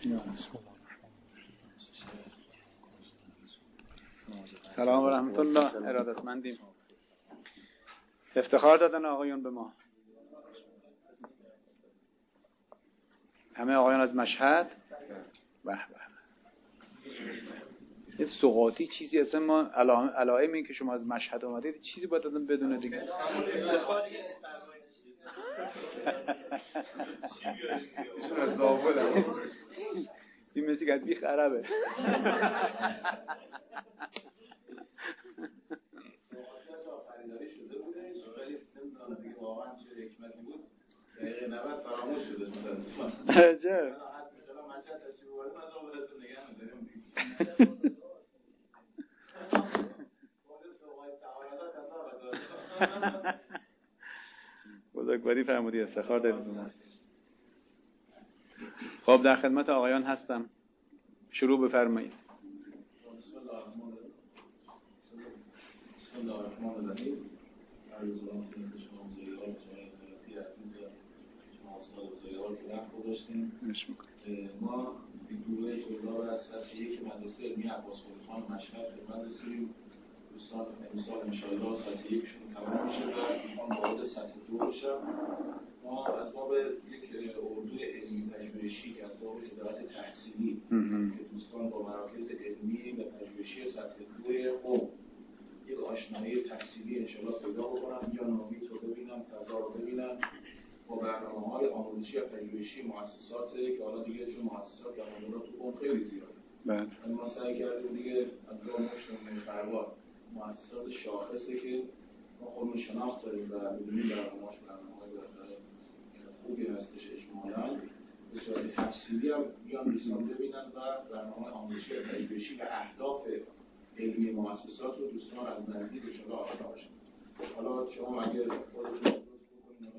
سلام و رحمت الله. ارادتمندیم. افتخار دادن آقایون به ما. همه آقایان از مشهد. به به. یه سوغاتی چیزی اصلا ما علائم این که شما از مشهد اومدید چیزی باید آدم بدونه دیگه. این مثل که از بیخ عربه. عجب. بزرگواری فرمودی، افتخار دادید. خب در خدمت آقایان هستم. شروع بفرمایید. بسم الله الرحمن الرحیم. عرضم خدمت شما بزرگوار جنابی عزیز شما استاد بزرگوار که وقت گذاشتین. ما گروه طلاب از سطح یک مدرسه علمی عباس قلیخان مشهد خدمت رسیدیم. دوستان امسال انشاءالله سطح یکشون تمام میشه و میخوام وارد سطح دو بشم. ما از باب یک اردوی علمی پژوهشی که از باب ادارت تحصیلی که دوستان با مراکز علمی و پژوهشی سطح دوی قم یک آشنایی تحصیلی انشاءالله پیدا بکنن یا نامیت رو ببینن، فضا رو ببینن با برنامه‌های آموزشی و پژوهشی مؤسسات که حالا دیگه چون مؤسسات در مدارات تو قم خیلی زیاده. ما سعی کردیم دیگه از راه مشتمل فروا مؤسسات شاخصه که ما خودمون شناخت داریم و می‌دونیم برنامه‌هاش برنامه‌های خوبی هستش. اجمالاً به صورت تفصیلی هم بیان دوستان ببینن و برنامه آموزشی و پژوهشی و اهداف علمی مؤسسات رو دوستان از نزدیک انشاءالله آشنا باشن. حالا شما اگه خودتون لطف بکنید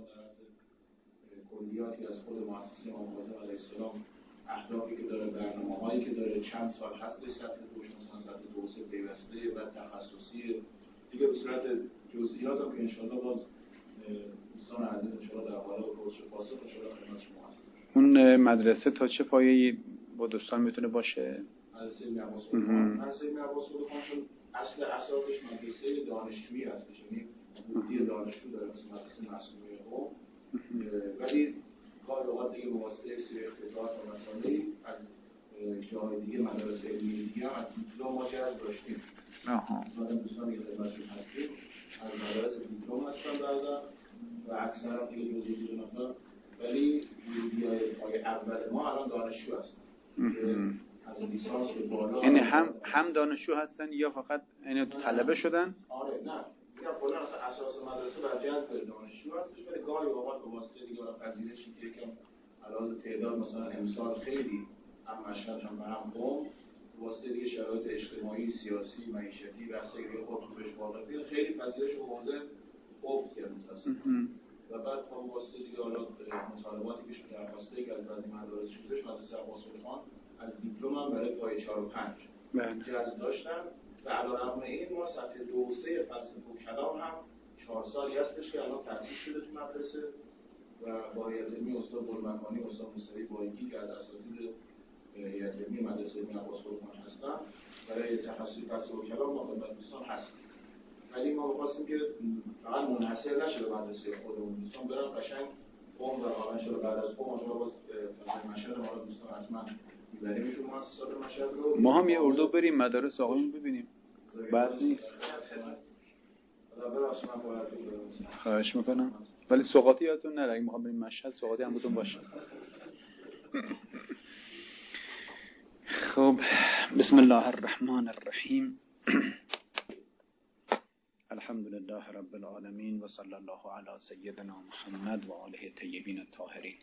در کلیاتی از خود مؤسسه امام کاظم علیه السلام اهدافی که داره، برنامه‌هایی که داره، چند سال هستش سطح دوش، مثلا سطح دو سه پیوسته و تخصصی دیگه به صورت جزئیات هم که انشاءالله باز دوستان عزیز انشاءالله در حال پرسش و پاسخ انشاءالله خدمت شما هست. اون مدرسه تا چه پایه‌ای با دوستان میتونه باشه؟ مدرسه علمی عباس قلیخان. مدرسه علمی عباس قلیخان چون اصل اساسش مدرسه دانشجویی هستش، یعنی ورودی دانشجو داره مثل مدرسه معصومه قم، ولی گاهی اوقات دیگه به واسطه یک سری اختزاعات و مسائلی از جای دیگه مدارس علمی دیگه هم از دیپلم ما جذب داشتیم. مثلا دوستانی که خدمتشون هستیم از مدارس دیپلم هستن بعضا و اکثرا دیگه جزئی دو نفر، ولی ورودی‌های اول ما الان دانشجو هستن. از لیسانس به بالا. یعنی هم دانشجو هستن یا فقط یعنی طلبه شدن؟ آره نه. میگم کلا مثلا اساس مدرسه بر جذب دانشجو هستش، ولی گاهی اوقات به واسطه دیگه پذیرشی که یکم علاوه تعداد مثلا امسال خیلی هم مشهد هم قم به واسطه دیگه شرایط اجتماعی، سیاسی، معیشتی و اصلا دیگه خودتون بهش واقع خیلی پذیرش و حوزه افت کرد متأسفانه. و بعد با واسطه دیگه حالا مطالباتی که شده درخواسته که از بعضی مدارس شدهش مدرسه عباس قلیخان از دیپلم هم برای پایه 4 و 5 جذب داشتن و علیرغم این ما سطح 2 و 3 فلسفه و کلام هم 4 سالی هستش که الان تأسیس شده تو مدرسه و با هیئت علمی استاد گلمکانی، استاد موسوی بایگی که از اساتید هیئت علمی مدرسه علمی عباس قلیخان هستن برای تخصصی فلسفه و کلام ما خدمت دوستان هستیم. ولی ما می‌خواستیم که فقط منحصر نشه به مدرسه خودمون، دوستان برن قشنگ قم و واقعا شده بعد از قم ما باز فضای مشهد ما دوستان حتما می‌بریمشون مؤسسات مشهد رو. ما هم یه اردو بریم مدارس آقایون ببینیم. بعد نیست. خواهش میکنم. ولی سوغاتی یادتون نره، اگه می‌خوام بریم مشهد سوغاتی هم بهتون باشه. خب بسم الله الرحمن الرحیم. الحمد لله رب العالمین و صلی الله علی سیدنا محمد و آله الطیبین الطاهرین.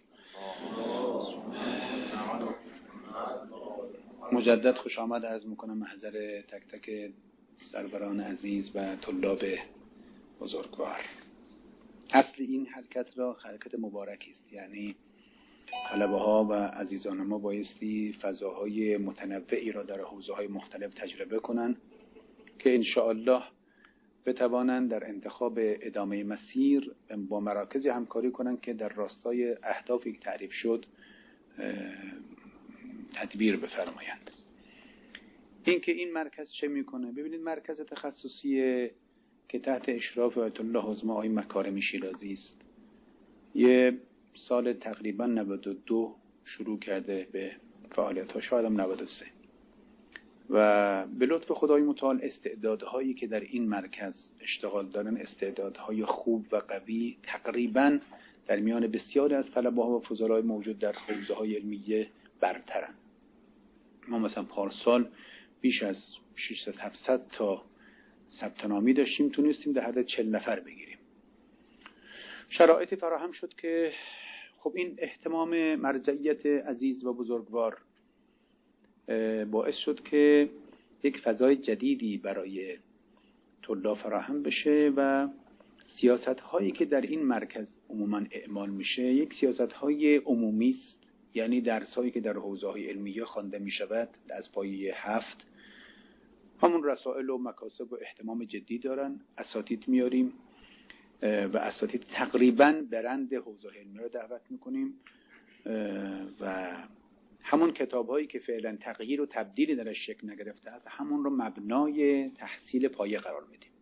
مجدد خوش آمد عرض میکنم محضر تک تک سروران عزیز و طلاب بزرگوار. اصل این حرکت را حرکت مبارکی است، یعنی طلبه ها و عزیزان ما بایستی فضاهای متنوعی را در حوزه‌های مختلف تجربه کنند که ان شاء الله بتوانند در انتخاب ادامه مسیر با مراکز همکاری کنند که در راستای اهدافی که تعریف شد تدبیر بفرمایند. این که این مرکز چه میکنه؟ ببینید مرکز تخصصی که تحت اشراف آیت الله حزم آقای مکارمی شیرازی است، یه سال تقریبا 92 شروع کرده به فعالیت ها، شاید هم 93، و به لطف خدای متعال استعدادهایی که در این مرکز اشتغال دارن استعدادهای خوب و قوی تقریبا در میان بسیاری از طلبه ها و فضلای موجود در حوزه های علمیه برترن. ما مثلا پارسال بیش از 600-700 تا ثبت نامی داشتیم، تونستیم در حد 40 نفر بگیریم. شرایطی فراهم شد که خب این اهتمام مرجعیت عزیز و بزرگوار باعث شد که یک فضای جدیدی برای طلاب فراهم بشه و سیاست هایی که در این مرکز عموما اعمال میشه یک سیاست های عمومی است، یعنی درس هایی که در حوزه های علمیه خوانده می شود از پایه 7 همون رسائل و مکاسب و اهتمام جدی دارن. اساتید میاریم و اساتید تقریبا برند حوزه علمیه رو دعوت میکنیم و همون کتاب هایی که فعلا تغییر و تبدیلی درش شکل نگرفته است همون رو مبنای تحصیل پایه قرار میدیم.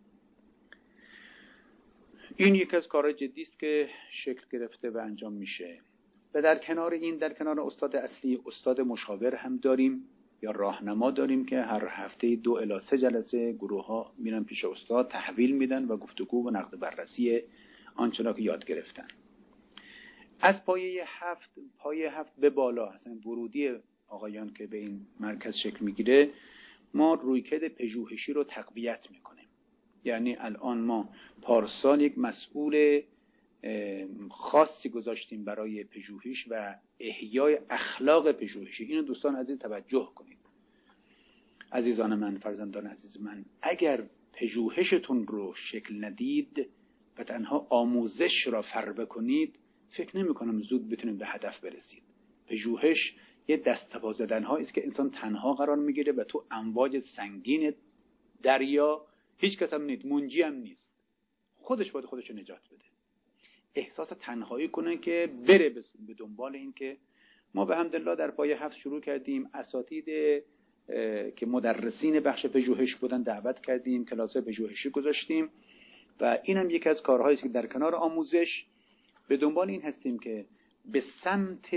این یک از کارهای جدی است که شکل گرفته و انجام میشه. و در کنار این، در کنار استاد اصلی، استاد مشاور هم داریم یا راهنما داریم که هر هفته 2 الی 3 جلسه گروه ها میرن پیش استاد، تحویل میدن و گفتگو و نقد بررسی آنچه را که یاد گرفتن. از پایه 7 به بالا، اصلا ورودی آقایان که به این مرکز شکل میگیره، ما رویکرد پژوهشی رو تقویت میکنیم. یعنی الان ما پارسال یک مسئول خاصی گذاشتیم برای پژوهش و احیای اخلاق پژوهشی. اینو دوستان عزیز توجه کنید. عزیزان من، فرزندان عزیز من، اگر پژوهشتون رو شکل ندید و تنها آموزش را فربه کنید، فکر نمی کنم زود بتونید به هدف برسید. پژوهش یه دست‌پا زدن‌هایی است که انسان تنها قرار میگیره و تو امواج سنگین دریا، هیچ کس هم نیست، منجی هم نیست، خودش باید خودشو نجات بده. احساس تنهایی کنه که بره به دنبال این که ما به حمدالله در پایه 7 شروع کردیم. اساتید که مدرسین بخش پژوهش بودن دعوت کردیم، کلاس پژوهشی گذاشتیم و اینم یکی از کارهایی است که در کنار آموزش به دنبال این هستیم که به سمت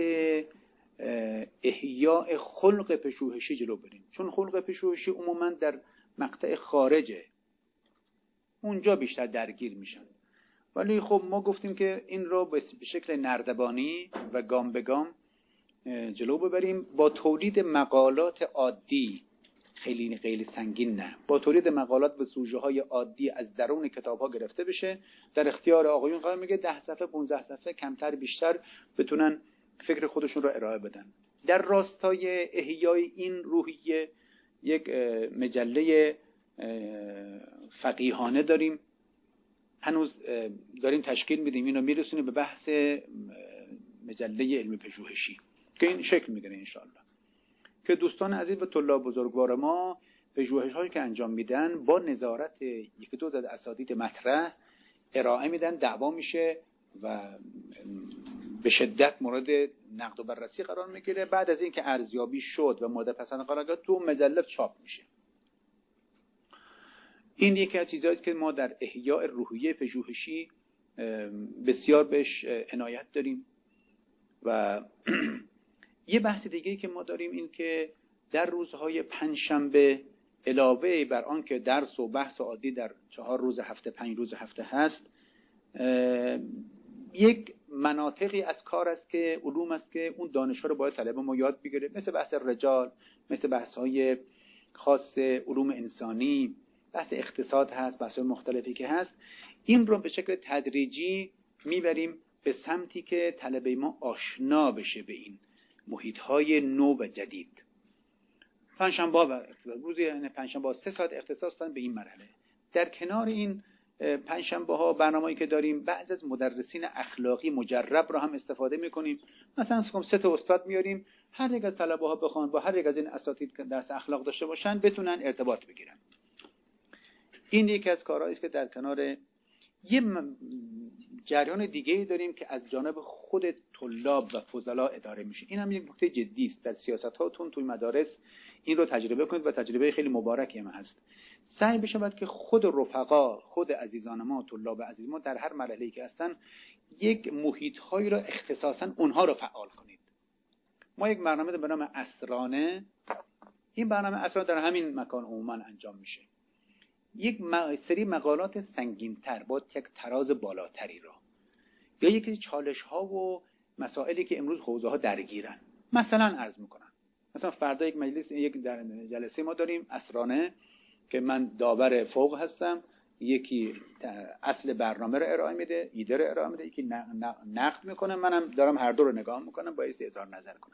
احیاء خلق پژوهشی جلو بریم. چون خلق پژوهشی عموما در مقطع خارجه، اونجا بیشتر درگیر میشن، ولی خب ما گفتیم که این رو به شکل نردبانی و گام به گام جلو ببریم با تولید مقالات عادی، خیلی سنگین نه، با تولید مقالات به سوژه های عادی از درون کتاب ها گرفته بشه، در اختیار آقایون قرار میگه 10 صفحه 15 صفحه کمتر بیشتر بتونن فکر خودشون رو ارائه بدن. در راستای احیای این روحیه یک مجله فقیهانه داریم، هنوز داریم تشکیل میدیم، اینو میرسونیم به بحث مجله علمی پژوهشی که این شکل میگیره انشاءالله، که دوستان عزیز و طلاب بزرگوار ما پژوهش هایی که انجام میدن با نظارت 1-2 اساتید مطرح ارائه میدن، دعوا میشه و به شدت مورد نقد و بررسی قرار میگیره. بعد از اینکه ارزیابی شد و مورد پسند قرار گرفت تو مجله چاپ میشه. این یکی از چیزهایی است که ما در احیاء روحیه پژوهشی بسیار بهش عنایت داریم. و یه بحث دیگه‌ای که ما داریم این که در روزهای پنجشنبه علاوه بر آن که درس و بحث عادی در 4 روز هفته 5 روز هفته هست، یک مناطقی از کار است که علوم است که اون دانش‌ها رو باید طلبه ما یاد بگیره، مثل بحث رجال، مثل بحث‌های خاص علوم انسانی، بحث اقتصاد هست، بحث‌های مختلفی که هست. این رو به شکل تدریجی میبریم به سمتی که طلبه ما آشنا بشه به این محیط‌های نو و جدید. پنجشنبه و روز یعنی پنجشنبه 3 ساعت اختصاص دادن به این مرحله. در کنار این پنجشنبه ها برنامه‌ای که داریم، بعضی از مدرسین اخلاقی مجرب را هم استفاده می‌کنیم. مثلا 3 تا استاد میاریم، هر یک از طلبه ها بخوان با هر یک از این اساتید که درس اخلاق داشته باشن بتونن ارتباط بگیرن. این یکی از کارهایی است که در کنار یه جریان دیگه داریم که از جانب خود طلاب و فضلا اداره میشه. این هم یک نکته جدی است در سیاستاتون توی مدارس. این رو تجربه کنید و تجربه خیلی مبارکی هم هست. سعی بشه که خود رفقا، خود عزیزان ما، طلاب عزیز ما در هر مرحله‌ای که هستن یک محیط‌هایی رو اختصاصاً اونها رو فعال کنید. ما یک برنامه به نام اسرانه، این برنامه اسرانه در همین مکان عموما انجام میشه. یک سری مقالات سنگین‌تر با یک تراز بالاتری را، یا یکی چالش‌ها و مسائلی که امروز حوزه‌ها درگیرن. مثلا عرض میکنم، مثلا فردا یک جلسه ما داریم اسرانه که من داور فوق هستم، یکی اصل برنامه رو ارائه میده، ایده رو ارائه میده، یکی نقد میکنه، منم دارم هر دو رو نگاه میکنم، باعث اظهار نظر کنم.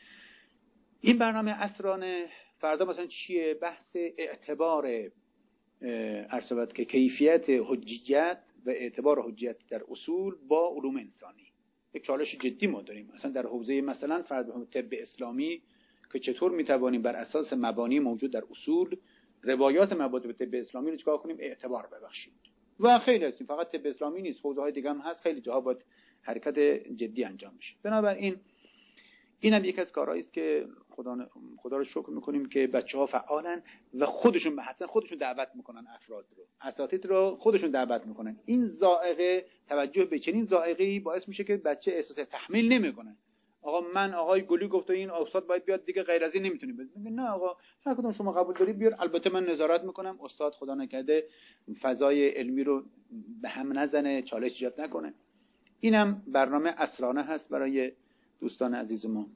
این برنامه اسرانه فردا مثلا چیه؟ بحث اعتبار ارسبت که کیفیت حجیت و اعتبار حجیت در اصول با علوم انسانی. یک چالش جدی ما داریم مثلا در حوزه مثلا طب اسلامی که چطور میتوانیم بر اساس مبانی موجود در اصول روایات مربوط به طب اسلامی رو چیکار کنیم؟ اعتبار ببخشیم. و خیلی هستیم، فقط طب اسلامی نیست، حوزه‌های دیگه هم هست، خیلی جاها باید حرکت جدی انجام میشه. بنابراین اینم یک از کارهایی است که خدا رو شکر میکنیم که بچه‌ها فعالن و خودشون دعوت میکنن، افراد رو، اساتید رو خودشون دعوت میکنن. این ذائقه، توجه به چنین ذائقه‌ای باعث میشه که بچه احساس تحمیل نمیکنه. آقای گلی گفت این استاد باید بیاد دیگه، غیر از این نمیتونیم. میگه نه آقا، هر کدوم شما قبول دارید بیار، البته من نظارت میکنم استاد خدا نکرده فضای علمی رو به هم نزنه، چالش ایجاد نکنه. اینم برنامه اسرانه هست برای دوستان عزیز ما.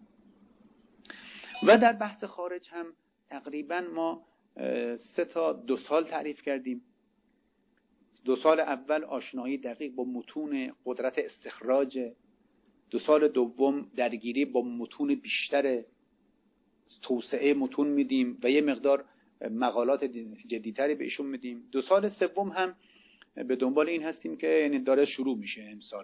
و در بحث خارج هم تقریبا ما 2 سال تعریف کردیم. 2 سال اول آشنایی دقیق با متون قدرت استخراج، 2 سال دوم درگیری با متون بیشتر، توسعه متون میدیم و یه مقدار مقالات جدیتری بهشون میدیم. 2 سال سوم هم به دنبال این هستیم که یعنی داره شروع میشه امسال.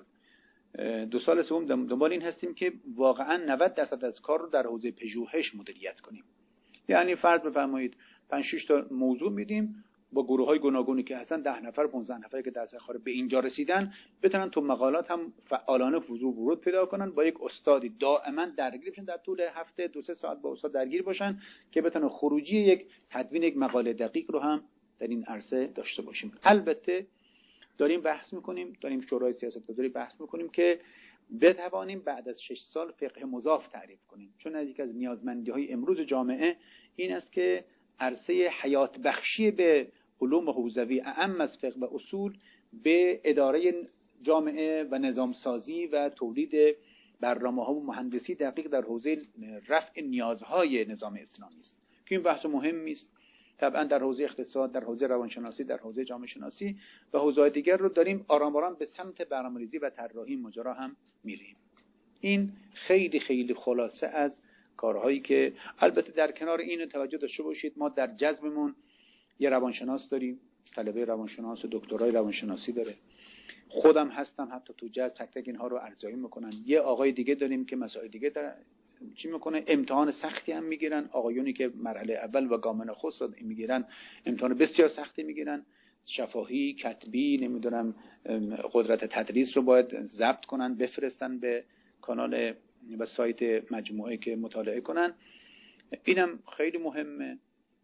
2 سال سوم دنبال این هستیم که واقعا 90% از کار رو در حوزه پژوهش مدیریت کنیم. یعنی فرض بفرمایید 5-6 تا موضوع میدیم با گروه‌های گوناگونی که هستن، 10 نفر 15 نفری که در کار به اینجا رسیدن بتونن تو مقالات هم فعالانه ورود پیدا کنن، با یک استادی دائما درگیر بشن، در طول هفته 2-3 ساعت با استاد درگیر باشن که بتونن خروجی یک تدوین یک مقاله دقیق رو هم در این عرصه داشته باشیم. البته داریم بحث میکنیم، داریم شورای سیاستگذاری بحث میکنیم که بتوانیم بعد از 6 سال فقه مضاف تعریف کنیم، چون یکی از نیازمندی‌های امروز جامعه این است که عرصه حیات بخشی به علوم حوزوی اعم از فقه و اصول به اداره جامعه و نظام سازی و تولید برنامه‌ها و مهندسی دقیق در حوزه رفع نیازهای نظام اسلامی است که این بحث مهمی است. طبعا در حوزه اقتصاد، در حوزه روانشناسی، در حوزه جامعه شناسی و حوزه‌های دیگر رو داریم آرام آرام به سمت برنامه‌ریزی و طراحی ماجرا هم میریم. این خیلی خیلی خلاصه از کارهایی که البته در کنار این توجه داشته باشید ما در جذبمون یه روانشناس داریم، طلبه روانشناس و دکترای روانشناسی داره، خودم هستم حتی تو جذب تک تک اینها رو ارزیابی میکنن. یه آقای دیگه داریم که مسائل دیگه چی میکنه، امتحان سختی هم میگیرن، آقایونی که مرحله اول و گام نخست میگیرن امتحان بسیار سختی میگیرن، شفاهی، کتبی، نمیدونم قدرت تدریس رو باید ضبط کنن بفرستن به کانال و سایت مجموعه که مطالعه کنن. اینم خیلی مهمه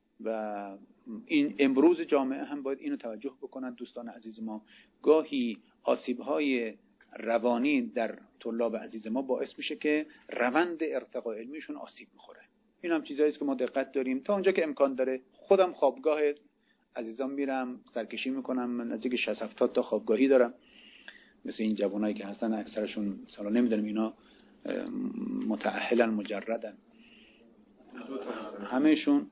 و این امروز جامعه هم باید اینو توجه بکنن. دوستان عزیز ما، گاهی آسیب‌های روانی در طلاب عزیز ما باعث میشه که روند ارتقاء علمیشون آسیب میخوره. این هم چیزایی است که ما دقت داریم تا اونجا که امکان داره. خودم خوابگاه عزیزان میرم سرکشی میکنم، من نزدیک 60-70 تا خوابگاهی دارم، مثل این جوانایی که هستن اکثرشون مثلا نمیدونم اینا متأهلن مجردن همهشون.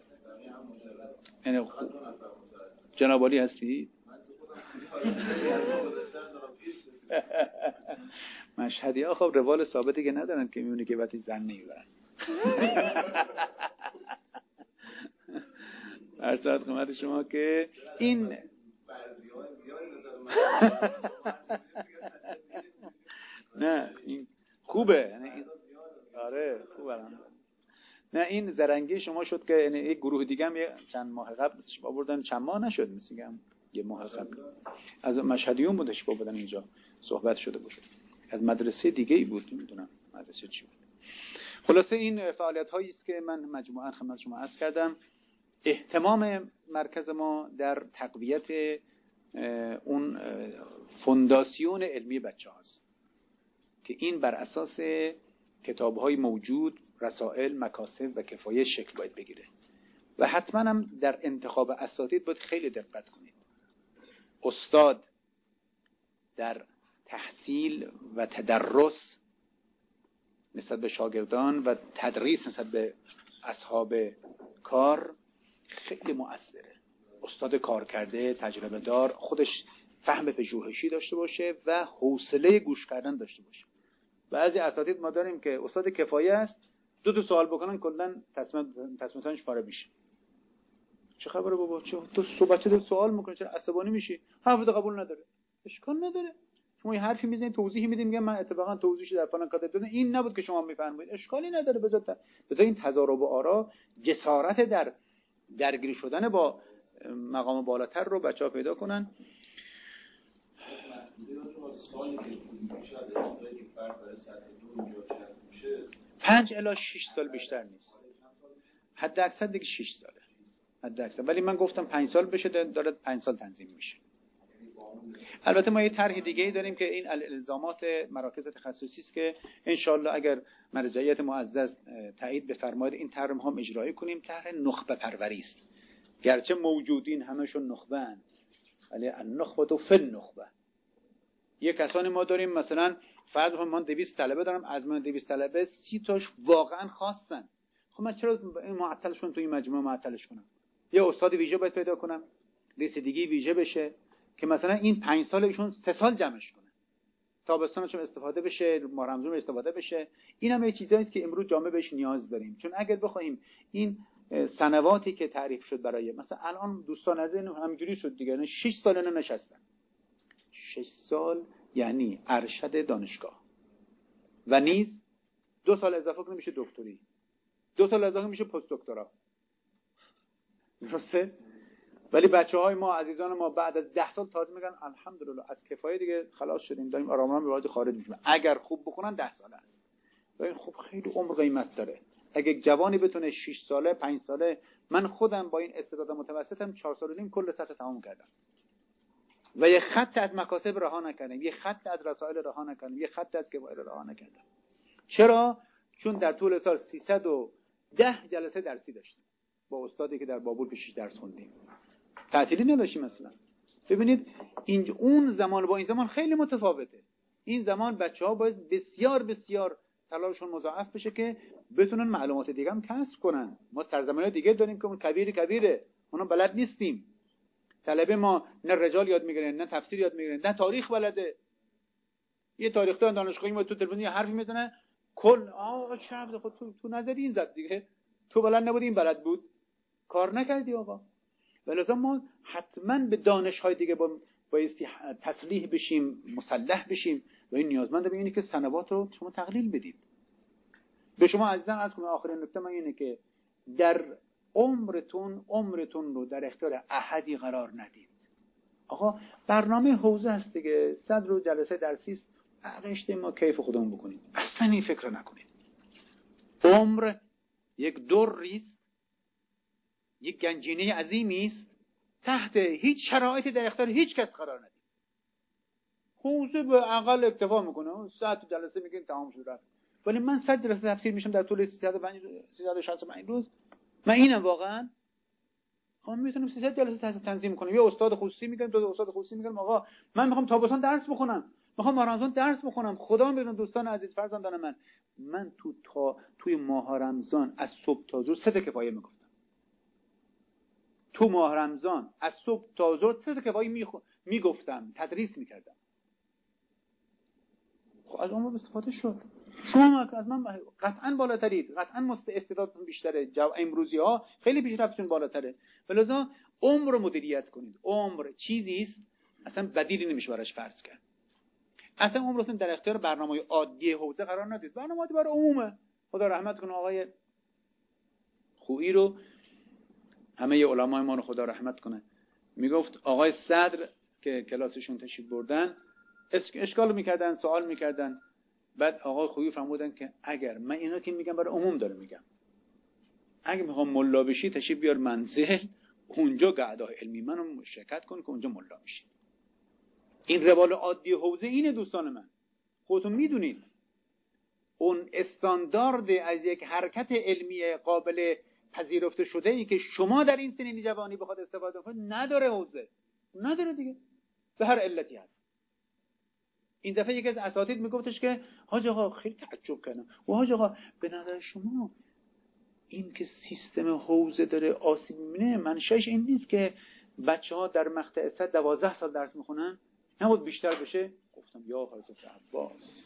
یعنی جناب علی هستی؟ مشهدی ها خب روال ثابتی که ندارن که میونه که وقتی زن نمیبرن. عرض خدمت شما که این نه این خوبه، یعنی آره خوبه. نه این زرنگی شما شد که یعنی یک گروه دیگه هم چند ماه قبل آوردن، چند ماه نشد میگم یه ماه قبل از مشهدیون بودش با بودن اینجا صحبت شده بود، از مدرسه دیگه ای بود، نمیدونم مدرسه چی بود. خلاصه این فعالیت هایی است که من مجموعاً خدمت شما عرض کردم. اهتمام مرکز ما در تقویت اون فونداسیون علمی بچه هاست که این بر اساس کتاب های موجود، رسائل، مکاسب و کفایه شکل باید بگیره و حتما هم در انتخاب اساتید باید خیلی دقت کنید. استاد در تحصیل و تدرس نسبت به شاگردان و تدریس نسبت به اصحاب کار خیلی مؤثره. استاد کار کرده، تجربه دار، خودش فهم پژوهشی داشته باشه و حوصله گوش کردن داشته باشه. بعضی اساتید ما داریم که استاد کفایه است، دو سوال بکنن کلا تصمیمش پاره میشه. چه خبره بابا؟ چه تو بچه دو سوال میکنه چرا عصبانی میشی؟ حرف قبول نداره. اشکال نداره. شما یه حرفی میزنید توضیحی میدید، میگم من اتفاقا توضیحش در فلان کاتب دادم این نبود که شما میفهمید. اشکالی نداره. بذار این تضارب آرا جسارت در درگیری شدن با مقام بالاتر رو بچه‌ها پیدا کنن. سوالی که میشه از ابتدایی که فرد برای سطح 2 اینجا چت میشه 5 الی 6 سال بیشتر نیست. حد اکثر دیگه 6 ساله. حد اکثر. ولی من گفتم 5 سال بشه، داره 5 سال تنظیم میشه. البته ما یه طرح دیگه ای داریم که این الزامات مراکز تخصصی است که ان شاءالله اگر مرجعیت معزز تایید بفرماید این طرح هم اجرایی کنیم. طرح نخبه پروری است. گرچه موجودین همشون نخبه ان، ولی النخبه فی النخبه. یه کسانی ما داریم مثلا فرض کنیم من 200 طلبه دارم، از من 200 طلبه 30 تاش واقعا خاصن. خب من چرا این معطلشون تو این مجموعه معطلش کنم؟ یه استاد ویژه باید پیدا کنم، رسیدگی ویژه بشه که مثلا این 5 سال ایشون 3 سال جمعش کنه، تابستانش استفاده بشه، ماه رمضان استفاده بشه. اینم یه چیزایی است که امروز جامعه بهش نیاز داریم. چون اگر بخوایم این سنواتی که تعریف شد برای مثلا الان دوستان از این همینجوری شد دیگه، 6 سال نشستن. 6 سال یعنی ارشد دانشگاه و نیز 2 سال اضافه کنیم میشه دکتری، 2 سال اضافه میشه پست دکترا. درسته؟ ولی بچه‌های ما عزیزان ما بعد از 10 سال تازه میگن الحمدلله از کفایه دیگه خلاص شدیم، داریم آرام آرام به وارد خارج میشیم. اگر خوب بخونن 10 ساله است. و این خب خیلی عمر قیمت داره. اگه جوانی بتونه 6 ساله 5 ساله، من خودم با این استعداد متوسطم 4 سال و نیم کل سطح تمام کردم و یه خط از مکاسب رها نکردم، یه خط از رسائل رها نکردم، یه خط از کبائر رها نکردم. چرا؟ چون در طول سال 310 جلسه درسی داشتیم با استادی که در بابل پیشش درس خوندیم. تعطیلی نداشتیم مثلا. ببینید این اون زمان با این زمان خیلی متفاوته. این زمان بچه‌ها باید بسیار بسیار تلاششون مضاعف بشه که بتونن معلومات دیگه هم کسب کنن. ما سرزمین‌های دیگه داریم که اون کبیره اونا بلد نیستیم. طلبه ما نه رجال یاد میگیرن، نه تفسیر یاد میگیرن، نه تاریخ بلده. یه تاریخدان دانشگاهی ما تو تلویزیون حرفی میزنه کل چرا خود تو نظری این زد دیگه، تو بلد نبودی این بلد بود، کار نکردی آقا. ولذا ما حتما به دانش‌های دیگه بایستی تسلیح بشیم، مسلح بشیم و این نیازمند به اینه که سنوات رو شما تقلیل بدید. به شما عزیزان عرض کنم آخرین نکته من اینه که در عمرتون رو در اختیار احدی قرار ندید. آقا برنامه حوزه هست دیگه، 100 روز جلسه درسی است، رشته ما کیف خودمون بکنیم. اصلا این فکر نکنید. عمر یک دری است، یک گنجینه عظیمی است، تحت هیچ شرایطی در اختیار هیچ کس قرار ندید. حوزه به اقل اکتفا میکنه، 100 جلسه میگین تمام شد رفت. ولی من 100 جلسه تفسیر میشم در طول 365 روز. من اینم واقعا خب میتونم 300 جلسه تنظیم کنم. یه استاد خصوصی میگم، دو استاد خصوصی میگم آقا من میخوام تابستان درس بخونم، میخوام رمضان درس بخونم. خدا بدون دوستان عزیز فرزندان من توی ماه رمضان از صبح تا ظهر 3 کفایه میگفتم. تو ماه رمضان از صبح تا ظهر 3 کفایه میگفتم، تدریس میکردم. خب از اون استفاده شد. شما از من قطعا بالاترید، قطعا استعدادتون بیشتره، امروزی ها خیلی پیشرفتتون بالاتره. ولذا عمر رو مدیریت کنید. عمر چیزی است اصلا بدیلی نمیشه براش فرض کرد. اصلا عمرتون در اختیار برنامه عادی حوزه قرار ندید. برنامه عادی برای عمومه. خدا رحمت کنه آقای خویی رو، همه علمای ما رو خدا رحمت کنه. میگفت آقای صدر که کلاسشون تشریف بردن اشکال میکردن، سوال میکردن. بعد آقای خویی فرمودن که اگر من اینا که میگم برای عموم داره میگم، اگه میخوام ملا بشی تشریف بیار منزل، اونجا قعده علمی منو شرکت کن که اونجا ملا میشی. این روال عادی حوزه اینه دوستان من، خودتون میدونید. اون استاندارد از یک حرکت علمی قابل پذیرفته شده ای که شما در این سنین جوانی بخواد استفاده کنید نداره، حوزه نداره دیگه، به هر علتی هست. این دفعه یکی از اساتید میگفتش که حاج آقا خیلی تعجب کردم، و حاج آقا به نظر شما این که سیستم حوزه داره آسیب میبینه منشأش این نیست که بچه‌ها در مقطع 12 سال درس میخونن، نبود بیشتر بشه؟ گفتم یا حضرت عباس،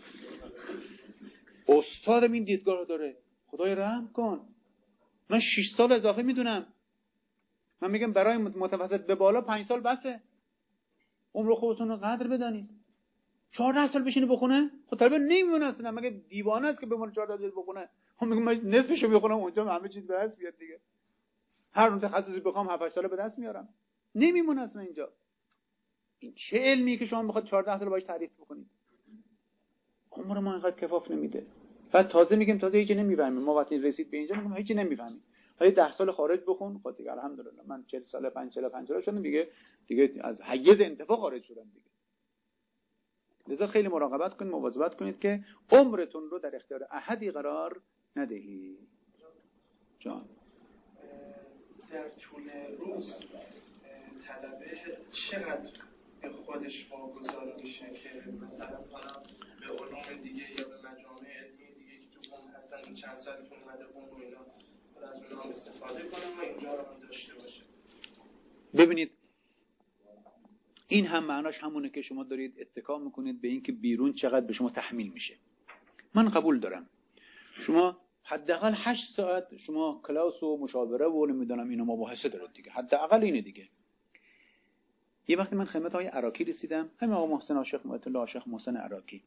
استادم این دیدگاه رو داره، خدای رحم کن. من 6 سال اضافه میدونم. من میگم برای متوسط به بالا 5 سال بسه. عمر خودتون رو قدر بدانید. 14 سال بشینه بخونه؟ خب طالب نمیمونه اصلا، مگه دیوانه است که بمونه 14 سال بخونه؟ هم میگم من نصفشو بخونم اونجا همه چیز به دست بیاد دیگه. هر اون تخصصی بخوام 7 8 سال به دست میارم. نمیمونه اصلا اینجا. این چه علمی که شما میخواد 14 سال باهاش تعریف بکنید؟ عمر ما اینقدر کفاف نمیده. بعد تازه میگم تازه هیچ نمیفهمیم. ما وقتی رسید به اینجا میگم هیچ نمیفهمیم. های 10 سال خارج بخون، خب دیگه الحمدلله من 40 سال 45 سال شدم دیگه از حیز انتفاع خارج شدم دیگه. لذا خیلی مراقبت کنید، مواظبت کنید که عمرتون رو در اختیار احدی قرار ندهید. جان در طول روز طلبه چقدر به خودش واگذار میشه که مثلا حالا به علوم دیگه یا به مجامع علمی دیگه که تو اون هستن چند سالتون اومده اون و اینا از اونها استفاده کنه و اینجا رو هم داشته باشه؟ ببینید این هم معناش همونه که شما دارید اتکا میکنید به این که بیرون چقدر به شما تحمیل میشه. من قبول دارم شما حداقل 8 ساعت شما کلاس و مشاوره و نمیدونم اینا مباحثه دارید دیگه، حداقل اینه دیگه. یه وقتی من خدمت آقای عراقی رسیدم، همین آقا محسن عاشق الله عاشق محسن عراقی،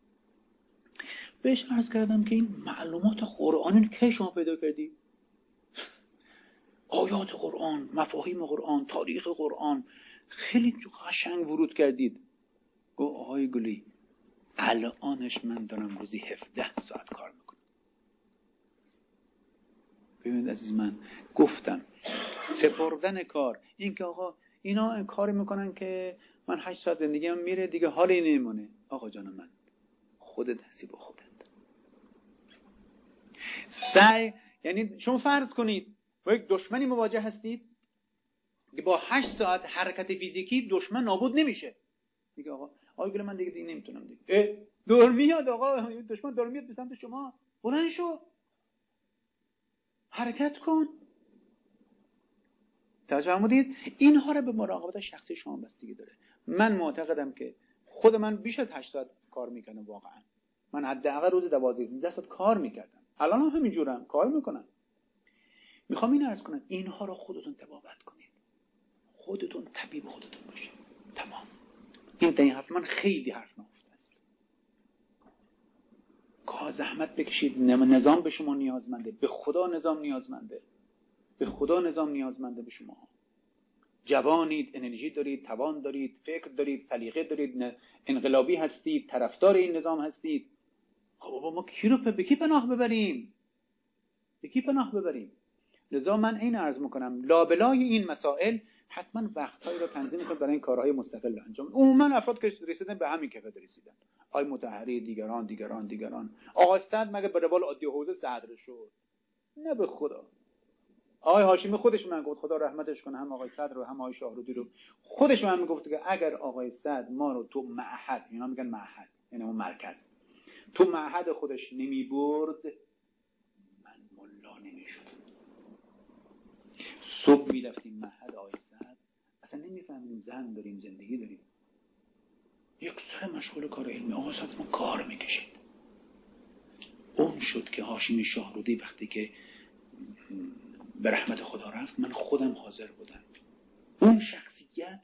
بهش عرض کردم که این معلومات قرآنی که شما پیدا کردی، آیات قرآن، مفاهیم قرآن، تاریخ قرآن، خیلی قشنگ ورود کردید. گفت آقای گلی الانش من دارم روزی 17 ساعت کار میکنم. ببینید عزیز من، گفتم سپردن کار، این که آقا اینا کاری میکنن که من 8 ساعت زندگیم میره دیگه حالی نمیمونه. آقا جان من، خودت هستی با خودت. سعی، یعنی شما فرض کنید با یک دشمنی مواجه هستید که با 8 ساعت حرکت فیزیکی دشمن نابود نمیشه. میگه آقا گله من دیگه نمیتونم دیگه. دور میاد آقا، دشمن دور میاد به سمت شما، بلند شو حرکت کن. توجه فرمودید؟ اینها رو به مراقبت شخصی شما بستگی داره. من معتقدم که خود من بیش از 8 ساعت کار میکنم واقعا. من حداقل روز 12 ساعت کار میکردم. الان هم همینجورم کار میکنم. میخوام این عرض کنم اینها رو خودتون تبابت کنید. خودتون طبیب خودتون باشید. تمام. این حرف من خیلی حرف نهفته است. که زحمت بکشید. نظام به شما نیازمنده. به خدا نظام نیازمنده. به خدا نظام نیازمنده به شما. جوانید، انرژی دارید، توان دارید، فکر دارید، سلیقه دارید، انقلابی هستید، طرفدار این نظام هستید. خب بابا ما کی رو به کی پناه ببریم؟ به کی پناه ببریم؟ لذا من این عرض میکنم لابلای این مسائل حتما وقتهایی رو تنظیم کنید برای این کارهای مستقل انجام. عموما افراد که رسیدن به همین کفایت رسیدن. آقای مطهری، دیگران. آقا صد مگه به روال عادی حوزه صدر شد؟ نه به خدا. آقای هاشمی خودش من گفت خدا رحمتش کنه، هم آقای صدر رو هم آقای شاهرودی رو، خودش من میگفت که اگر آقای صدر ما رو تو معهد، اینا میگن معهد یعنی اون مرکز، تو معهد خودش نمیبرد من ملا نمیشدم. صبح میرفتیم معهد آقای صدر، اصلا نمیفهمیم زن داریم زندگی داریم. یک سر مشغول کار علمی آقای صدر ما کار میکشید. اون شد که هاشمی شاهرودی وقتی که به رحمت خدا رفت من خودم حاضر بودم. اون شخصیت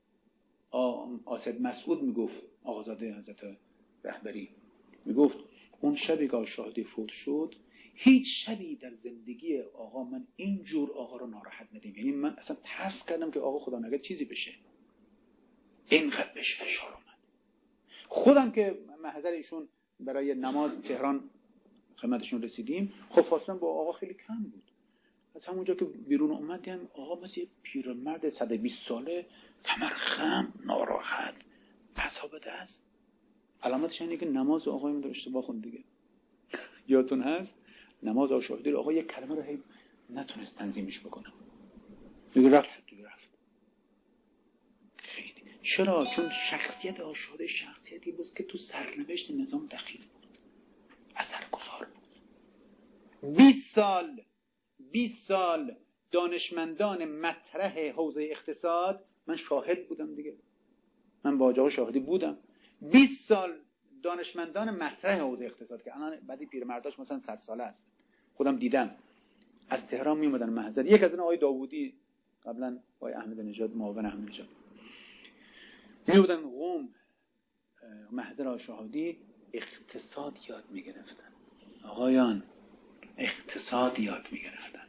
آصد مسعود میگفت، آقازاده حضرت رهبری میگفت اون شبی که شاهدی فوت شد هیچ شبی در زندگی آقا من اینجور آقا رو ناراحت ندیم. یعنی من اصلا ترس کردم که آقا خدا نگه چیزی بشه، اینقدر بهش فشار اومد. خودم که محضر ایشون برای نماز تهران خدمتشون رسیدیم، خب فاصله با آقا خیلی کم بود. از همونجا که بیرون اومدیم آقا مثل پیرمرد 120 ساله، کمر خم، ناراحت، عصا به دست. علامتش اینه که نماز آقای من رو اشتباه خوند دیگه. یادتون هست نماز آشاهدی آقا یک کلمه رو هی نتونست تنظیمش بکنه، دیگه رفت شد دیگه رفت. خیلی چرا؟ چون شخصیت آشاهده شخصیتی بود که تو سرنوشت نظام دخیل بود، اثرگذار بود. 20 سال دانشمندان مطرح حوزه اقتصاد، من شاهد بودم دیگه، من با آقا شاهدی بودم. 20 سال دانشمندان مطرح حوزه اقتصاد که الان بعضی پیرمرداش مثلا 100 ساله هست، خودم دیدم، از تهران می اومدن محضر. یک از اون آقای داوودی، قبلا آقای احمد نژاد، معاون احمد نژاد، می اومدن قم محضر آشاهدی اقتصاد یاد می گرفتن. آقایان اقتصاد یاد می گرفتن.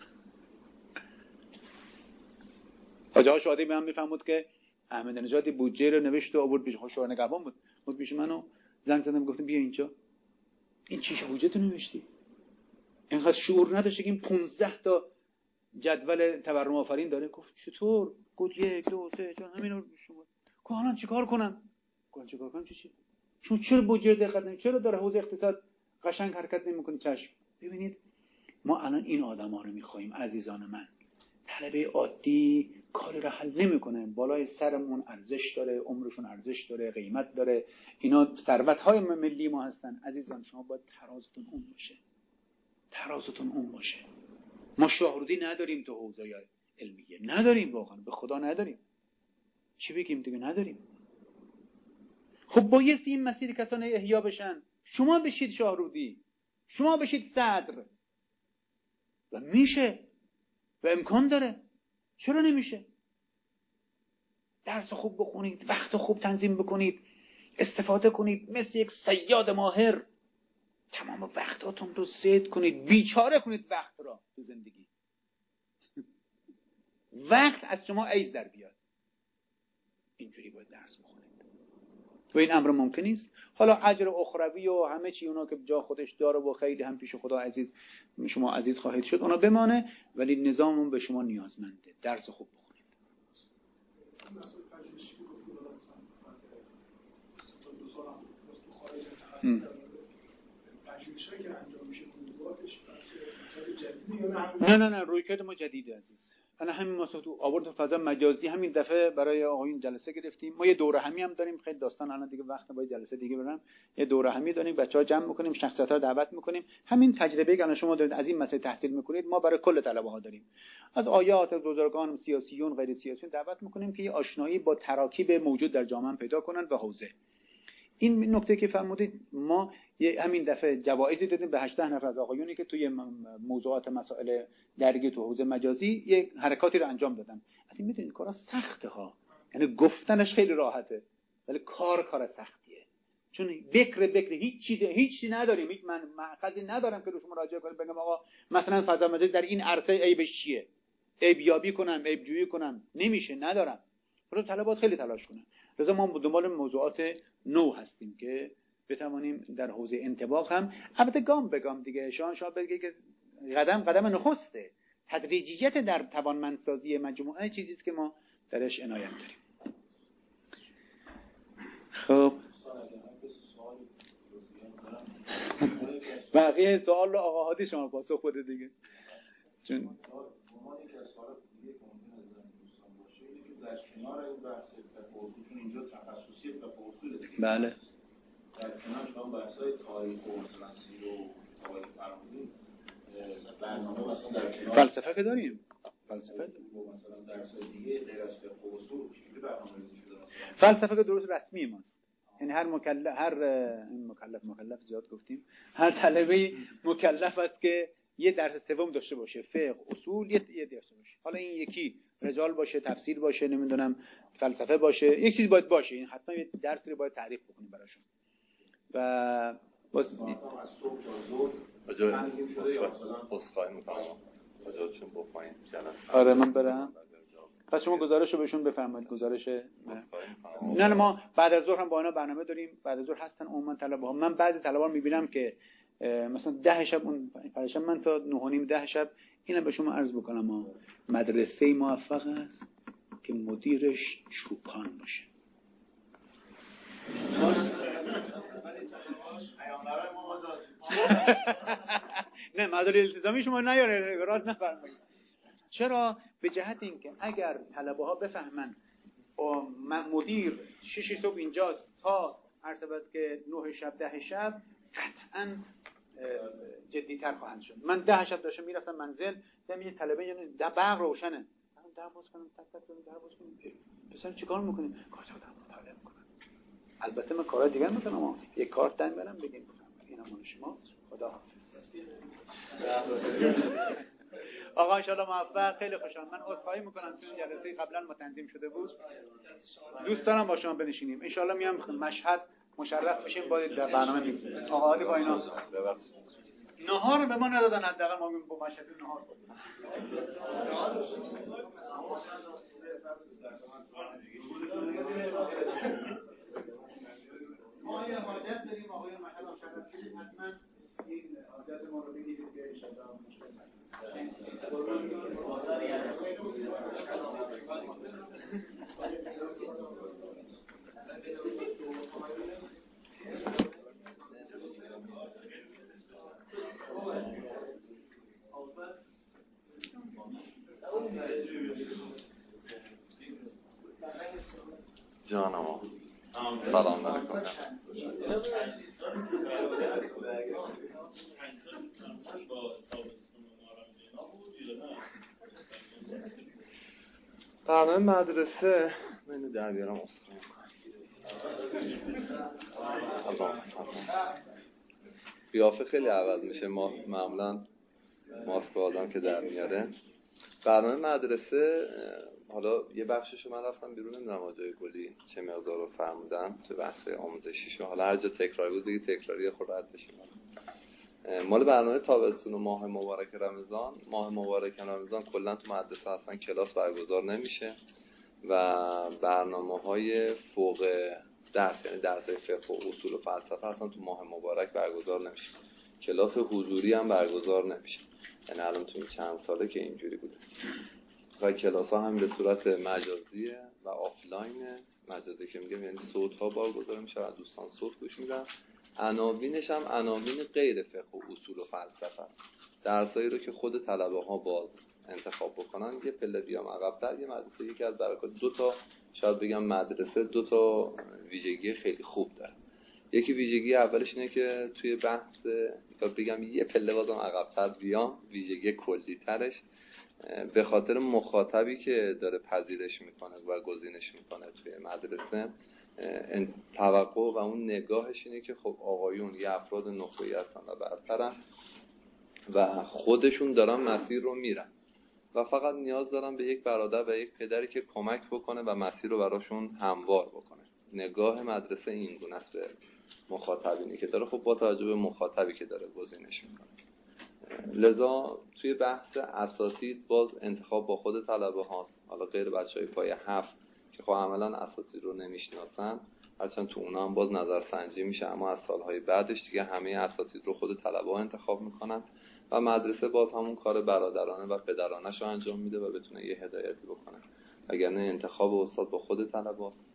آقا شاهدی به من میفهمود که احمد نژاد بودجه رو نوشت و آورد پیش شورای نگهبان بود پیش منو زنگ زدم گفتم بیا اینجا، این چیش بودجه تو نوشتی؟ اینقدر شعور نداشته که این 15 تا جدول تورم آفرین داره. گفت چطور؟ گفت 1 2 3 4 همینا رو شما. گفت الان چیکار کنم؟ گفت چیکار کنم چی؟ چرا بودجه دقت نمی؟ چرا داره حوزه اقتصاد قشنگ حرکت نمیکنه؟ چشم. ببینید ما الان این آدما رو میخوایم عزیزان من. طلبه عادی کاری را حل نمیکنه، بالای سرمون ارزش داره، عمرشون ارزش داره، قیمت داره، اینا ثروت‌های ملی ما هستن. عزیزان شما باید ترازتون اون باشه، ترازتون اون باشه. ما شاهرودی نداریم تو حوزه علمیه، نداریم، واقعا به خدا نداریم. چی بگیم دیگه؟ نداریم. خب بایستی این مسیر کسانه احیا بشن. شما بشید شاهرودی، شما بشید صدر، و میشه و امکان داره. چرا نمیشه؟ درس خوب بخونید، وقت خوب تنظیم بکنید، استفاده کنید، مثل یک صیاد ماهر تمام وقتاتون رو صید کنید، بیچاره کنید وقت را تو زندگی. وقت از شما ایز در بیاد. اینجوری باید درس بخونید و این امر ممکن نیست. حالا اجر اخروی و همه چی اونا که جا خودش داره و خیلی هم پیش خدا عزیز، شما عزیز خواهید شد، اونا بمانه، ولی نظاممون به شما نیازمنده. درس خوب بخونید. نه رویکرد ما جدیده عزیز. الان همین ما تو آورد فضا مجازی همین دفعه برای آقایون جلسه گرفتیم. ما یه دوره همی هم داریم، خیلی داستان الان دیگه وقت با جلسه دیگه برم. یه دوره همی داریم، بچه‌ها جمع می‌کنیم، شخصیت‌ها رو دعوت می‌کنیم. همین تجربه که الان شما دارید از این مسئله تحصیل می‌کنید، ما برای کل طلبه‌ها داریم. از آیات بزرگان، سیاسیون، غیر سیاسیون دعوت می‌کنیم که آشنایی با تراکیب موجود در جامعه پیدا کنن و حوزه. این نکته که فرمودید، ما همین دفعه جوایزی دادیم به 18 نفر از آقایونی که توی موضوعات مسائل درگیر تو حوزه مجازی یک حرکاتی رو انجام دادن. البته میدونید کارا سخته ها، یعنی گفتنش خیلی راحته ولی کار سختیه. چون بکر هیچی نداریم، هیچ مأخذی ندارم که رو شما راجع کنم بگم آقا مثلا فضا مجازی در این عرصه عیبش چیه، عیب یابی کنم، عیب جویی کنم، نمیشه، ندارم. برای طلبات خیلی تلاش کنن. لذا ما دنبال موضوعات نو هستیم که بتوانیم در حوزه انطباق هم، البته گام به گام دیگه، شاه بگه که قدم نخسته، تدریجیت در توانمندسازی مجموعه چیزی است که ما درش عنایت داریم. خب بقیه سوال رو آقا هادی شما پاسخ بده دیگه. چون در کنار این بحث فقه اصول، چون اینجا تخصصی فقه اصول دیگه، بله، در کنار شما بحث‌های تاریخ و مثلا سیر و آقای فرمودی برنامه مثلا در کنار فلسفه که داریم، فلسفه مثلا درس‌های دیگه غیر از فقه اصول چجوری برنامه‌ریزی شده؟ مثلا فلسفه که درست رسمی ماست، یعنی هر مکلف زیاد گفتیم، هر طالبی مکلف است که یه درس سوم داشته باشه، فقه اصول یه درس باشه. حالا این یکی رجال باشه، تفسیر باشه، نمیدونم فلسفه باشه، یک چیز باید باشه. این حتما یه درسی رو باید تعریف بکنیم براشون و از صبح تا ظهر تنظیم شده یا مثلا خواهی میکنم چون با پایین جلسه. آره من برم. پس شما گزارشو بهشون بفرمایید. گزارش نه ما بعد از ظهر هم با اینا برنامه داریم. بعد از ظهر هستن عموما طلبه‌ها. من بعضی طلبه‌ها میبینم که مثلا 10 شب اون پرشب من تا 9:30 10 شب اینا به شما عرض بکنم مدرسه موفق است که مدیرش چوپان باشه. نه مدار التزامی شما نیاره راست نفرمایید. چرا؟ به جهت اینکه اگر طلبه ها بفهمن مدیر 6 صبح اینجاست تا عرض شود که 9 شب 10 شب قطعاً جدی‌تر خواهند شد. من 10 شب داشتم میرفتم منزل دیدم یه طلبه یعنی برق روشنه در باز کنم تک تک در باز کنم پسر چیکار میکنی؟ کارت دارم مطالعه میکنم. البته من کارا دیگه میکنم یه کارت دادم برام بگین اینا مال شماست. خدا حافظ. آقا ان شاء الله موفق. خیلی خوشحالم. من عذرخواهی میکنم چون جلسه قبلا ما تنظیم شده بود. دوست دارم با شما بنشینیم. ان شاء الله میام مشهد مشرف بشیم با در برنامه میگذاریم. آقا عادی با اینا نهار به ما ندادن حداقل ما با مشهد نهار کنیم. ما یه حاجت داریم آقایون مشهد مشرف شدید حتما این حاجت ما رو بگیرید که ان شاء الله مشکل جانم سلام علیکم. برنامه مدرسه من در بیارم اصخایی میکنم. قیافه خیلی عوض میشه. ما معمولا ماسک آدم که در میاره. برنامه مدرسه حالا یه بخششو من رفتم بیرون نمیدونم آجای گلی چه مقدار رو فرمودم تو بحث آموزشیشو. حالا هر جا تکراری بود بگی تکراری خود رد بشیم. مال برنامه تابستون و ماه مبارک رمضان. ماه مبارک رمضان کلا تو مدرسه اصلا کلاس برگزار نمیشه و برنامه‌های فوق درس یعنی درس‌های فقه و اصول و فلسفه اصلا تو ماه مبارک برگزار نمیشه. کلاس حضوری هم برگزار نمیشه. یعنی الان تو این چند ساله که اینجوری بوده و کلاس‌ها هم به صورت مجازیه و آفلاینه. مجازی که میگم یعنی صوت‌ها برگزار میشه و دوستان صوت گوش میدن. عناوینش هم عناوین غیر فقه و اصول و فلسفه است. درسایی رو که خود طلبه‌ها باز انتخاب بکنن. یه پله بیام عقب‌تر یه مدرسه یکی از برکات دو تا شاید بگم مدرسه دو تا ویژگی خیلی خوب داره. یکی ویژگی اولش اینه که توی بحث بگم یه پله بازم عقب‌تر بیام ویژگی کلی‌ترش به خاطر مخاطبی که داره پذیرش میکنه و گزینش میکنه توی مدرسه توقع و اون نگاهش اینه که خب آقایون یه افراد نخبه‌ای هستن و برترن و خودشون دارن مسیر رو میرن و فقط نیاز دارن به یک برادر و یک پدری که کمک بکنه و مسیر رو براشون هموار بکنه. نگاه مدرسه این گونه است به مخاطبینی که داره خب با توجه به مخاطبی که داره گزینش میکنه. لذا توی بحث اساتید باز انتخاب با خود طلبه هاست. حالا غیر بچهای پایه 7 که خب عملا اساتید رو نمیشناسن هرچند تو اونا هم باز نظرسنجی میشه اما از سالهای بعدش دیگه همه اساتید رو خود طلبه ها انتخاب میکنن و مدرسه باز همون کار برادرانه و پدرانش رو انجام میده و بتونه یه هدایتی بکنه. وگرنه انتخاب استاد با خود طلبه هاست.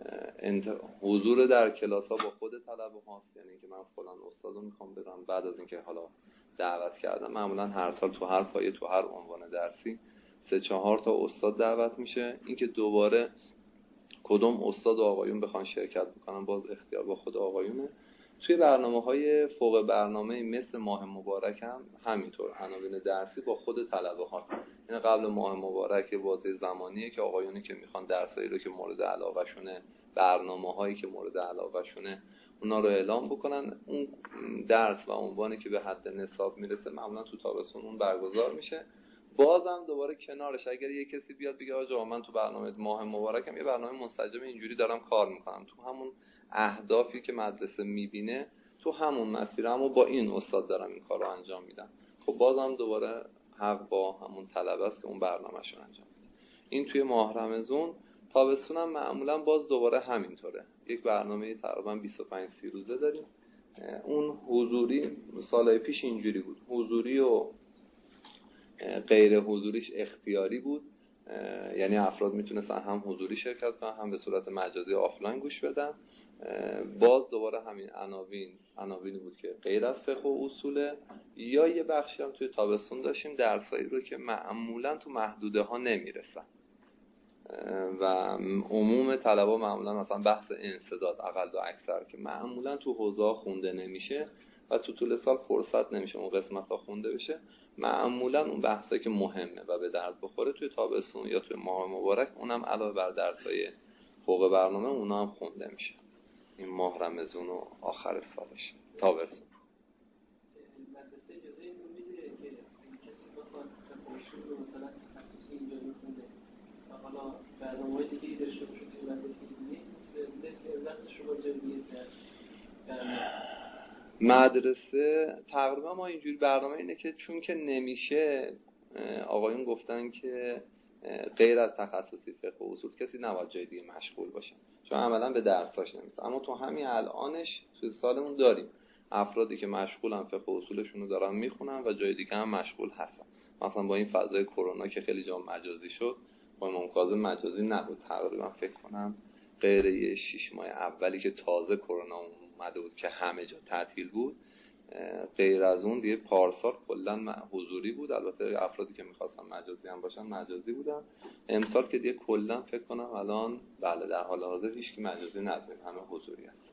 حضور در کلاس ها با خود طلبه هاست. یعنی که من فلان استاد رو میخوام برم بعد از اینکه حالا دعوت کردم معمولا هر سال تو هر پایه تو هر عنوان درسی 3-4 تا استاد دعوت میشه. اینکه دوباره کدوم استاد و آقایون بخوان شرکت بکنن باز اختیار با خود آقایونه. توی برنامه‌های فوق برنامه مثل ماه مبارک هم همینطور عناوین درسی با خود طلبه هاست. این قبل ماه مبارک بازه زمانیه که آقایونی که میخوان درسایی رو که مورد علاقه شونه برنامه‌هایی که مورد علاقه شونه اونا رو اعلام بکنن. اون درس و عنوانی که به حد نصاب میرسه معمولا تو تابستون اون برگزار میشه. بازم دوباره کنارش اگر یه کسی بیاد بگه آقا من تو برنامه ماه مبارکم یه برنامه منسجم اینجوری دارم کار میکنم تو همون اهدافی که مدرسه میبینه تو همون مسیر، اما با این استاد دارم این کار رو انجام میدم. خب بازم دوباره حق با همون طلبه است که اون برنامه‌شو انجام میده. این توی ماه رمضان. تابستونم معمولا باز دوباره همینطوره، یک برنامه تقریبا 25-30 روزه داریم. اون حضوری سالهای پیش اینجوری بود، حضوری و غیر حضوریش اختیاری بود، یعنی افراد میتونستن هم حضوری شرکت کنن هم به صورت مجازی آفلاین گوش بدن. باز دوباره همین عناوینی بود که غیر از فقه و اصوله، یا یه بخشی هم توی تابستون داشتیم درسایی رو که معمولا تو محدوده ها نمیرسن و عموم طلبا معمولا مثلا بحث انسداد اقل و اکثر که معمولا تو حوزه ها خونده نمیشه و تو طول سال فرصت نمیشه اون قسمت ها خونده بشه، معمولا اون بحثایی که مهمه و به درد بخوره توی تابستون یا توی ماه مبارک اونم علاوه بر درسای فوق برنامه اونا هم خونده میشه. این ماه رمضان و آخر سالش تابستون. مدرسه اجازه اینو میده که کسی بخواد فقه رو مثلا تخصصی اینجا بخونه و حالا برنامه‌های دیگه‌ای داشته باشه توی مدرسه دیگه مثل وقتش رو با جای دیگه درس مدرسه تقریبا ما اینجوری برنامه اینه که چون که نمیشه، آقایون گفتن که غیر از تخصصی فقه و اصول کسی نباید جای دیگه مشغول باشه چون عملا به درساش نمیرسه. اما تو همین الانش توی سالمون داریم افرادی که مشغولن فقه و اصولشون رو دارن میخونن و جای دیگه هم مشغول هستن. مثلا با این فضای کرونا که خیلی جا مجازی شد، با امام کاظم مجازی نبود تقریبا، فکر کنم غیر یه 6 ماه اولی که تازه کرونا اومده بود که همه جا تعطیل بود، غیر از اون دیگه پارسال کلا حضوری بود. البته افرادی که می‌خواستن مجازی هم باشن مجازی بودن. امسال که دیگه کلا فکر کنم الان بله در حال حاضر هیچ کی مجازی نداره، همه حضوری هست.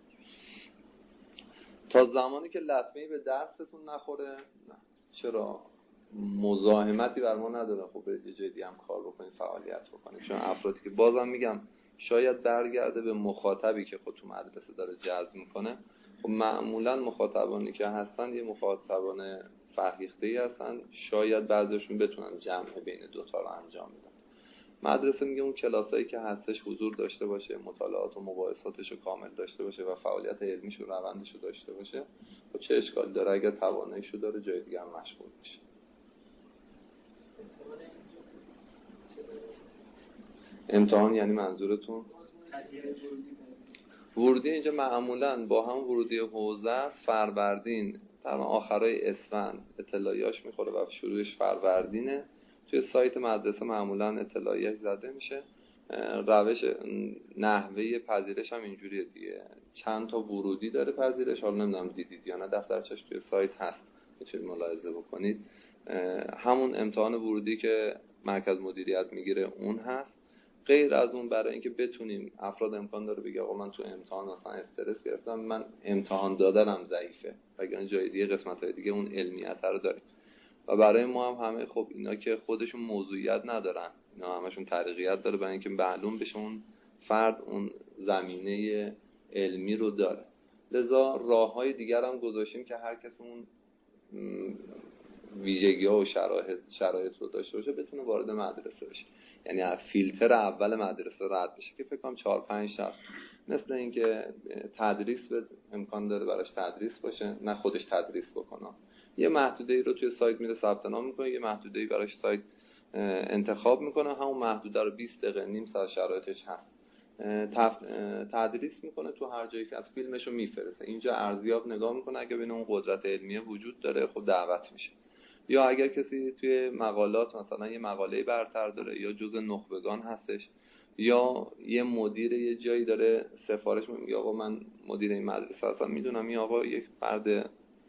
تا زمانی که لطمه‌ای به درستون نخوره نه. چرا مزاحمتی بر ما نداره، خب یه جای دیگه هم کار بکنید، فعالیت بکنید. چون افرادی که بازم میگم شاید برگرده به مخاطبی که خود تو مدرسه داره جذب میکنه. خب معمولا مخاطبانی که هستن یه مخاطبان فرهیخته‌ای هستن، شاید بعضیشون بتونن جمع بین دوتا رو انجام بدن. مدرسه میگه اون کلاسایی که هستش حضور داشته باشه، مطالعات و مباحثاتش رو کامل داشته باشه و فعالیت علمیش و روندش رو داشته باشه. خب چه اشکالی داره اگر تواناییشو داره جای دیگه هم مشغول بشه. امتحان یعنی منظورتون؟ ورودی اینجا معمولاً با هم ورودی حوزه است، فروردین تقریبا آخرای اسفند اطلاعیه‌اش میخوره و شروعش فروردینه. توی سایت مدرسه معمولاً اطلاعیه‌اش زده میشه. روش نحوه پذیرش هم اینجوریه دیگه، چند تا ورودی داره پذیرش، حالا نمیدونم دیدید یا نه، دفترچش توی سایت هست میتونید ملاحظه بکنید. همون امتحان ورودی که مرکز مدیریت میگیره اون هست. غیر از اون برای اینکه بتونیم افراد امکان داره بگه آقا من تو امتحان مثلا استرس گرفتم، من امتحان دادنم ضعیفه، وگرنه جای دیگه قسمت‌های دیگه اون علمیت رو داریم. و برای ما هم همه خب اینا که خودشون موضوعیت ندارن، اینا همشون طریقیت داره برای اینکه معلوم بشه اون فرد اون زمینه علمی رو داره. لذا راه‌های دیگر هم گذاشتیم که هر کس اون ویژگی‌ها و شرایط رو داشته باشه بتونه وارد مدرسه بشه، یعنی از فیلتر اول مدرسه رد بشه که فکر کنم 4-5 شب مثل اینکه تدریس به امکان داره براش تدریس باشه، نه خودش تدریس بکنه. یه محدوده‌ای رو توی سایت میره ثبت نام میکنه، یه محدوده‌ای براش سایت انتخاب میکنه، همون محدوده رو 20 دقیقه نیم ساعت شرایطش هست تدریس میکنه تو هر جایی که از فیلمشو میفرسته. اینجا ارزیاب نگاه میکنه، اگه بین اون قدرت علمیه وجود داره خب دعوت میشه. یا اگر کسی توی مقالات مثلا یه مقاله برتر داره یا جزء نخبگان هستش یا یه مدیر یه جایی داره سفارش میگه آقا من مدیر این مدرسه هستم، میدونم این آقا یک فرد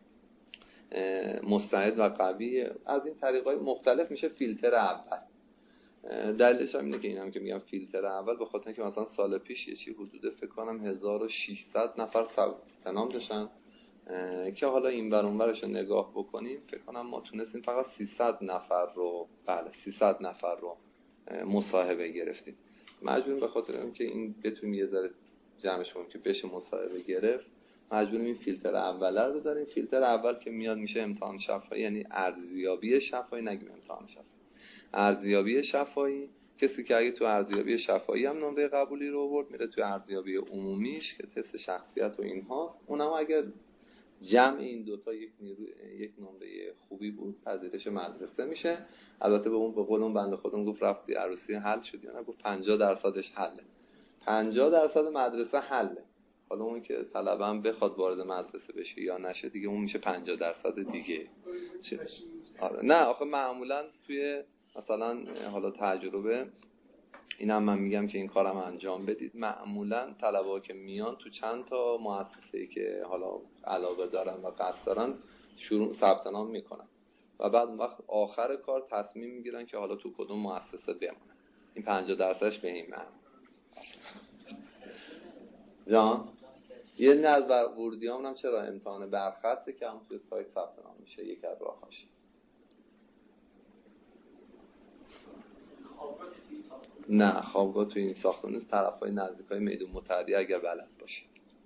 مستعد و قویه، از این طریقای مختلف میشه فیلتر اول. دلیلش هم اینه که اینم که میگم فیلتر اول به خاطر اینکه مثلا سال پیش یه چی حدود فکر کنم 1600 نفر ثبت نام داشتن که حالا این ور اون ورش رو نگاه بکنیم فکر کنم ما تونستیم فقط 300 نفر رو مصاحبه گرفتیم. مجبوریم به خاطر اینکه این بتونیم یه ذره جمعش کنیم که بشه مصاحبه گرفت، مجبوریم این فیلتر اول رو بذاریم. فیلتر اول که میاد میشه امتحان شفاهی، یعنی ارزیابی شفاهی، نگیم امتحان شفاهی، ارزیابی شفاهی. کسی که اگه تو ارزیابی شفاهی هم نمره قبولی رو آورد میره تو ارزیابی عمومیش که تست شخصیت و اینهاست، اونم اگه جمع این دوتا یک نمره خوبی بود، پذیرش مدرسه میشه. البته به قول اون بنده خودم گفت رفتی عروسی حل شد یا نه، گفت 50% حله، 50% مدرسه حله. حالا اون که طلبم بخواد وارد مدرسه بشه یا نشه دیگه اون میشه 50% دیگه. آره نه آخه معمولا توی مثلا حالا تجربه اینم من میگم که این کارم انجام بدید، معمولا طلبه‌ها که میان تو چند تا مؤسسه‌ای که حالا علاقه دارن و قصد دارن شروع ثبت نام میکنن و بعد اون وقت آخر کار تصمیم میگیرن که حالا تو کدوم مؤسسه بمونن. این 50%ش به این معنی. جان یه نظر بر ورودیام هم چرا امتحان برخطه که هم توی سایت ثبت نام میشه، یک از راهاش. نه خوابگاه توی این ساختمان نیست، طرفای نزدیکای میدون متحدی اگر بلد باشید.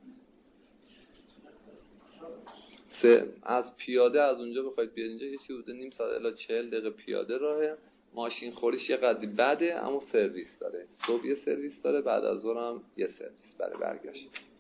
از پیاده از اونجا بخواید بیاد اینجا یه چیزی حدود نیم ساعت الی 40 دقیقه پیاده راهه. ماشین خوریش یه قدری بده اما سرویس داره، صبح یه سرویس داره، بعد از ظهر هم یه سرویس برای برگشت.